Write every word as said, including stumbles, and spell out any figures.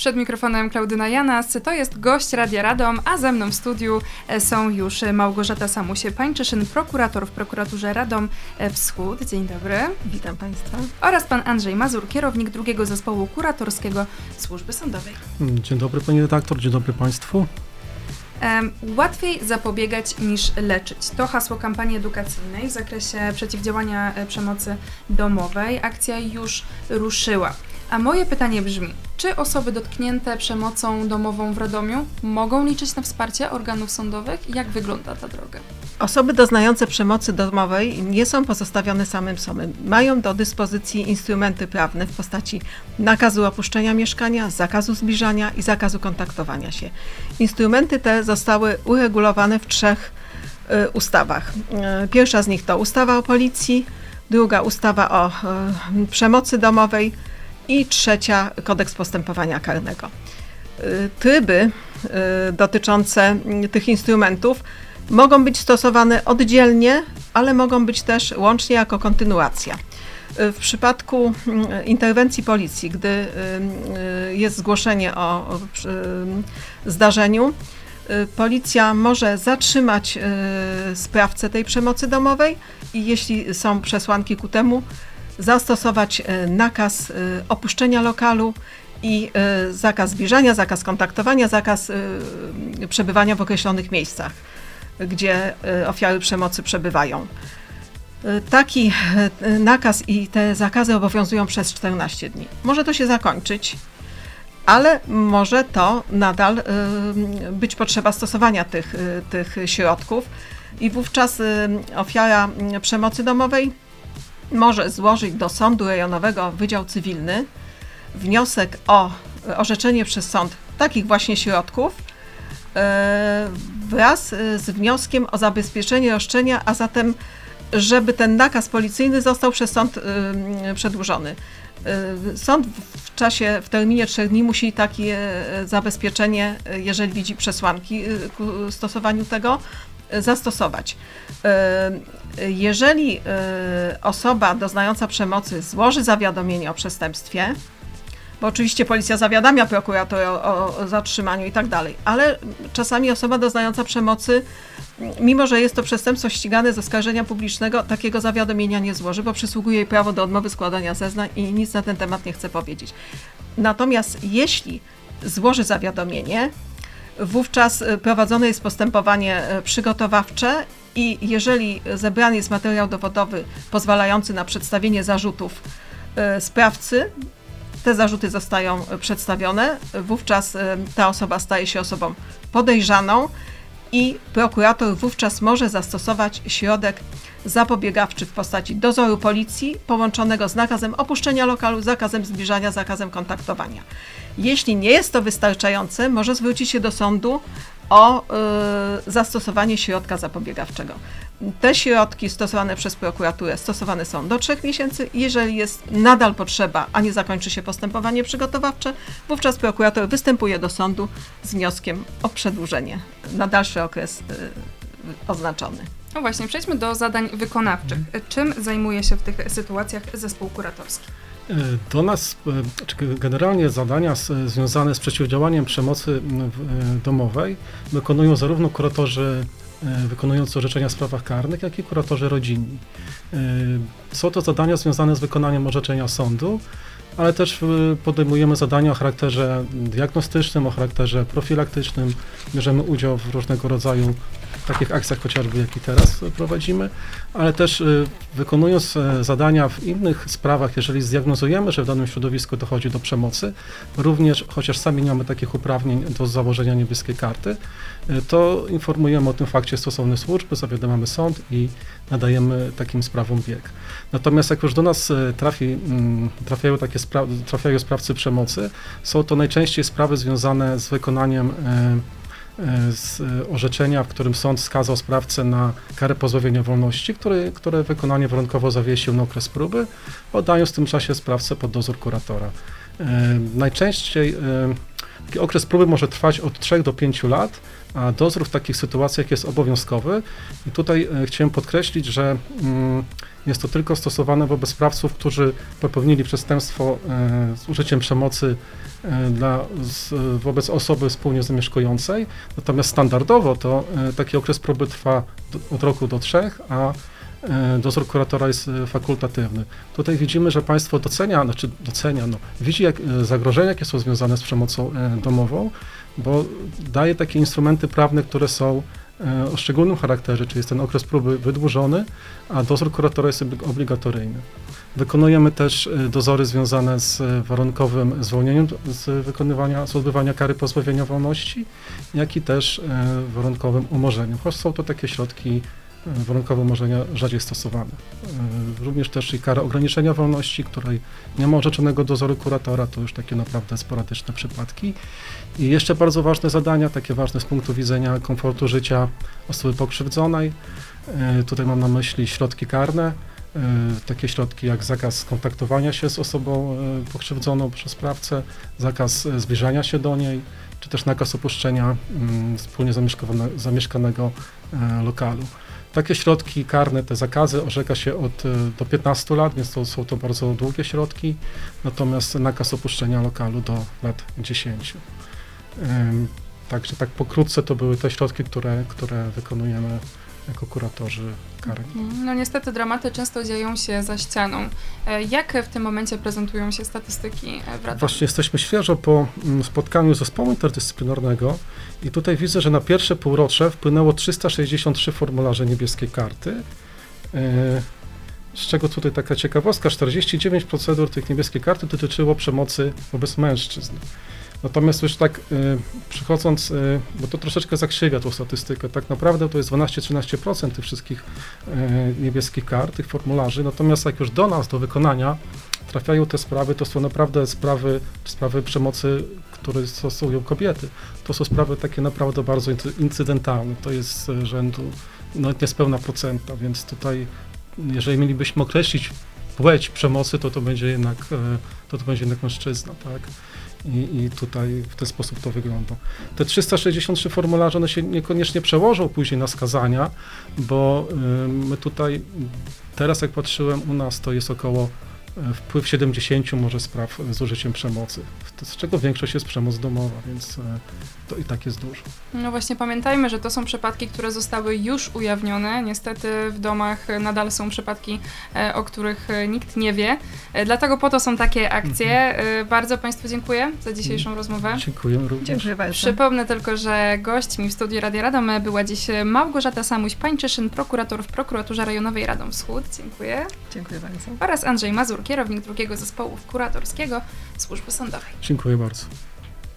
Przed mikrofonem Klaudyna Janas, to jest gość Radia Radom, a ze mną w studiu są już Małgorzata Samusie-Pańczyszyn, prokurator w prokuraturze Radom Wschód. Dzień dobry. Witam Państwa. Oraz pan Andrzej Mazur, kierownik drugiego zespołu kuratorskiego Służby Sądowej. Dzień dobry pani redaktor, dzień dobry Państwu. Um, łatwiej zapobiegać niż leczyć. To hasło kampanii edukacyjnej w zakresie przeciwdziałania przemocy domowej. Akcja już ruszyła. A moje pytanie brzmi, czy osoby dotknięte przemocą domową w Radomiu mogą liczyć na wsparcie organów sądowych? Jak wygląda ta droga? Osoby doznające przemocy domowej nie są pozostawione samym sobie. Mają do dyspozycji instrumenty prawne w postaci nakazu opuszczenia mieszkania, zakazu zbliżania i zakazu kontaktowania się. Instrumenty te zostały uregulowane w trzech y, ustawach. Y, pierwsza z nich to ustawa o policji, druga ustawa o y, przemocy domowej i trzecia kodeks postępowania karnego. Y, tryby y, dotyczące tych instrumentów mogą być stosowane oddzielnie, ale mogą być też łącznie jako kontynuacja. W przypadku interwencji policji, gdy jest zgłoszenie o zdarzeniu, policja może zatrzymać sprawcę tej przemocy domowej i jeśli są przesłanki ku temu, zastosować nakaz opuszczenia lokalu i zakaz zbliżania, zakaz kontaktowania, zakaz przebywania w określonych miejscach, gdzie ofiary przemocy przebywają. Taki nakaz i te zakazy obowiązują przez czternaście dni. Może to się zakończyć, ale może to nadal być potrzeba stosowania tych, tych środków i wówczas ofiara przemocy domowej może złożyć do sądu rejonowego Wydział Cywilny wniosek o orzeczenie przez sąd takich właśnie środków wraz z wnioskiem o zabezpieczenie roszczenia, a zatem żeby ten nakaz policyjny został przez sąd przedłużony. Sąd w czasie, w terminie trzech dni musi takie zabezpieczenie, jeżeli widzi przesłanki ku stosowaniu tego, zastosować. Jeżeli osoba doznająca przemocy złoży zawiadomienie o przestępstwie, bo oczywiście policja zawiadamia prokuratora o, o zatrzymaniu i tak dalej, ale czasami osoba doznająca przemocy, mimo że jest to przestępstwo ścigane z oskarżenia publicznego, takiego zawiadomienia nie złoży, bo przysługuje jej prawo do odmowy składania zeznań i nic na ten temat nie chce powiedzieć. Natomiast jeśli złoży zawiadomienie, wówczas prowadzone jest postępowanie przygotowawcze i jeżeli zebrany jest materiał dowodowy pozwalający na przedstawienie zarzutów sprawcy, te zarzuty zostają przedstawione, wówczas ta osoba staje się osobą podejrzaną i prokurator wówczas może zastosować środek zapobiegawczy w postaci dozoru policji połączonego z nakazem opuszczenia lokalu, zakazem zbliżania, zakazem kontaktowania. Jeśli nie jest to wystarczające, może zwrócić się do sądu o y, zastosowanie środka zapobiegawczego. Te środki stosowane przez prokuraturę stosowane są do trzech miesięcy. Jeżeli jest nadal potrzeba, a nie zakończy się postępowanie przygotowawcze, wówczas prokurator występuje do sądu z wnioskiem o przedłużenie na dalszy okres y, oznaczony. No właśnie, przejdźmy do zadań wykonawczych. Czym zajmuje się w tych sytuacjach zespół kuratorski? Do nas generalnie zadania związane z przeciwdziałaniem przemocy domowej wykonują zarówno kuratorzy wykonujący orzeczenia w sprawach karnych, jak i kuratorzy rodzinni. Są to zadania związane z wykonaniem orzeczenia sądu, ale też podejmujemy zadania o charakterze diagnostycznym, o charakterze profilaktycznym. Bierzemy udział w różnego rodzaju takich akcjach chociażby, jak i teraz prowadzimy, ale też wykonując zadania w innych sprawach, jeżeli zdiagnozujemy, że w danym środowisku dochodzi do przemocy, również, chociaż sami nie mamy takich uprawnień do założenia niebieskiej karty, to informujemy o tym fakcie stosowne służby, zawiadamiamy sąd i nadajemy takim sprawom bieg. Natomiast jak już do nas trafi, trafiają takie spra- trafiają sprawcy przemocy, są to najczęściej sprawy związane z wykonaniem z orzeczenia, w którym sąd skazał sprawcę na karę pozbawienia wolności, który, które wykonanie warunkowo zawiesił na okres próby, oddając w tym czasie sprawcę pod dozór kuratora. E, najczęściej e, Taki okres próby może trwać od trzech do pięciu lat, a dozór w takich sytuacjach jest obowiązkowy. I tutaj e, chciałem podkreślić, że mm, jest to tylko stosowane wobec sprawców, którzy popełnili przestępstwo e, z użyciem przemocy e, dla, z, wobec osoby wspólnie zamieszkującej. Natomiast standardowo to e, taki okres próby trwa do, od roku do trzech, a e, dozór kuratora jest e, fakultatywny. Tutaj widzimy, że państwo docenia, znaczy docenia, no, widzi jak, e, zagrożenia, jakie są związane z przemocą e, domową, bo daje takie instrumenty prawne, które są e, o szczególnym charakterze, czyli jest ten okres próby wydłużony, a dozór kuratora jest oblig- obligatoryjny. Wykonujemy też e, dozory związane z e, warunkowym zwolnieniem z wykonywania, z odbywania kary pozbawienia wolności, jak i też e, warunkowym umorzeniem, choć są to takie środki e, warunkowe umorzenia rzadziej stosowane. E, również też i kara ograniczenia wolności, której nie ma orzeczonego dozoru kuratora, to już takie naprawdę sporadyczne przypadki. I jeszcze bardzo ważne zadania, takie ważne z punktu widzenia komfortu życia osoby pokrzywdzonej. E, Tutaj mam na myśli środki karne, e, takie środki jak zakaz kontaktowania się z osobą e, pokrzywdzoną przez sprawcę, zakaz e, zbliżania się do niej, czy też nakaz opuszczenia mm, wspólnie zamieszkane- zamieszkanego e, lokalu. Takie środki karne, te zakazy orzeka się od e, do piętnastu lat, więc to są to bardzo długie środki, natomiast nakaz opuszczenia lokalu do lat dziesięciu. Ym, Także tak pokrótce to były te środki, które, które wykonujemy jako kuratorzy karni. No niestety dramaty często dzieją się za ścianą. E, Jak w tym momencie prezentują się statystyki e, w Radomiu? Właśnie jesteśmy świeżo po mm, spotkaniu zespołu interdyscyplinarnego i tutaj widzę, że na pierwsze półrocze wpłynęło trzysta sześćdziesiąt trzy formularze niebieskiej karty, yy, z czego tutaj taka ciekawostka, czterdzieści dziewięć procedur tych niebieskiej karty dotyczyło przemocy wobec mężczyzn. Natomiast już tak y, przychodząc, y, bo to troszeczkę zakrzywia tą statystykę, tak naprawdę to jest dwanaście do trzynastu procent tych wszystkich y, niebieskich kart, tych formularzy, natomiast jak już do nas, do wykonania trafiają te sprawy, to są naprawdę sprawy, sprawy przemocy, które stosują kobiety. To są sprawy takie naprawdę bardzo incy- incydentalne, to jest y, rzędu no, niespełna procenta, więc tutaj jeżeli mielibyśmy określić płeć przemocy, to to będzie jednak, y, to to będzie jednak mężczyzna, tak? I, I tutaj w ten sposób to wygląda. Te trzysta sześćdziesiąt trzy formularze, one się niekoniecznie przełożą później na skazania, bo y, my tutaj, teraz jak patrzyłem u nas, to jest około y, wpływ siedemdziesięciu może spraw z użyciem przemocy, z czego większość jest przemoc domowa, więc y, to i tak jest dużo. No właśnie pamiętajmy, że to są przypadki, które zostały już ujawnione. Niestety w domach nadal są przypadki, e, o których e, nikt nie wie. E, Dlatego po to są takie akcje. E, Bardzo Państwu dziękuję za dzisiejszą rozmowę. Dziękuję również. Dziękuję bardzo. Przypomnę tylko, że gośćmi w studiu Radia Radom była dziś Małgorzata Samuś-Pańczyszyn, prokurator w Prokuraturze Rejonowej Radom Wschód. Dziękuję. Dziękuję bardzo. Oraz Andrzej Mazur, kierownik drugiego zespołu kuratorskiego Służby Sądowej. Dziękuję bardzo.